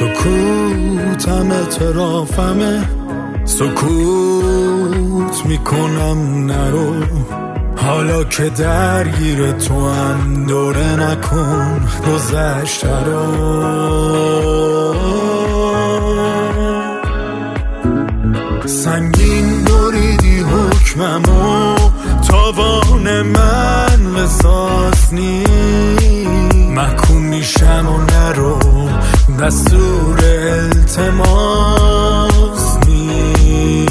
سکوتم اعترافمه، سکوت میکنم نرو، حالا که درگیر تو هم دوره نکن گذشته رو. سنگین بریدی حکممو، تاوان من قصاص نی، محکوم میشم و نرو، دستور التماس نی.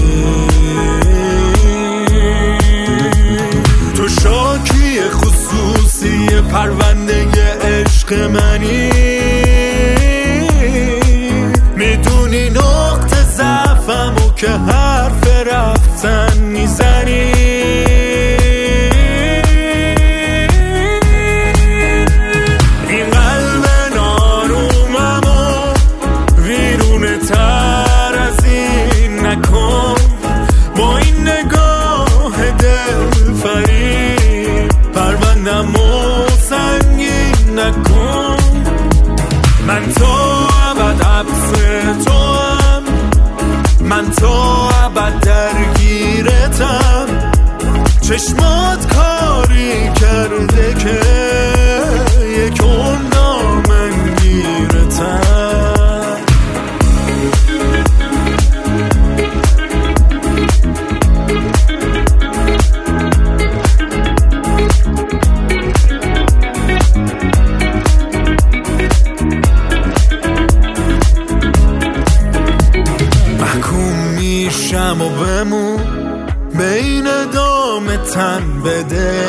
تو شاکی خصوصی پرونده عشق منی، میدونی نقطه ضعفمو که حرف رفتن میزنی. این قلب ناروممو ویرونه تر از این نکن، با این نگاه دل فریب پروندمو سنگین نکن. من تو ابد حبس تو هم، من تو ابد درگیرتم، چشمات کاری کرده که یک عمر من گیرتم. محکوم میشم و بمون بین دام تن بده،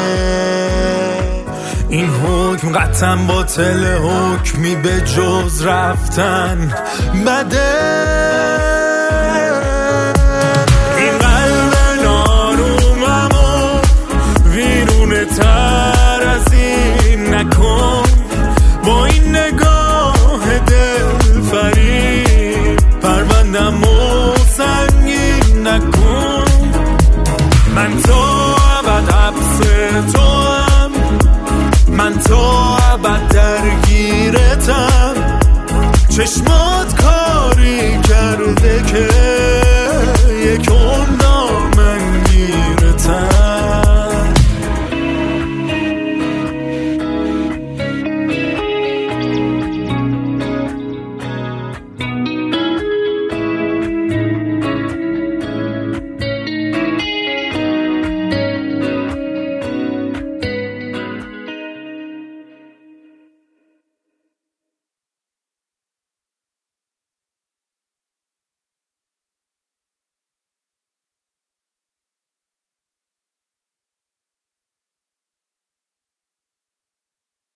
این حکم قطعا باطل، حکمی به جز رفتن بده. این قلب ناروممو ویرونه تر از این نکن، با این نگاه دل فریب پروندمو سنگین نکن. من تو ابد حبس تو هم، من تو ابد درگیرتم، چشمات کاری کرده که یک عمر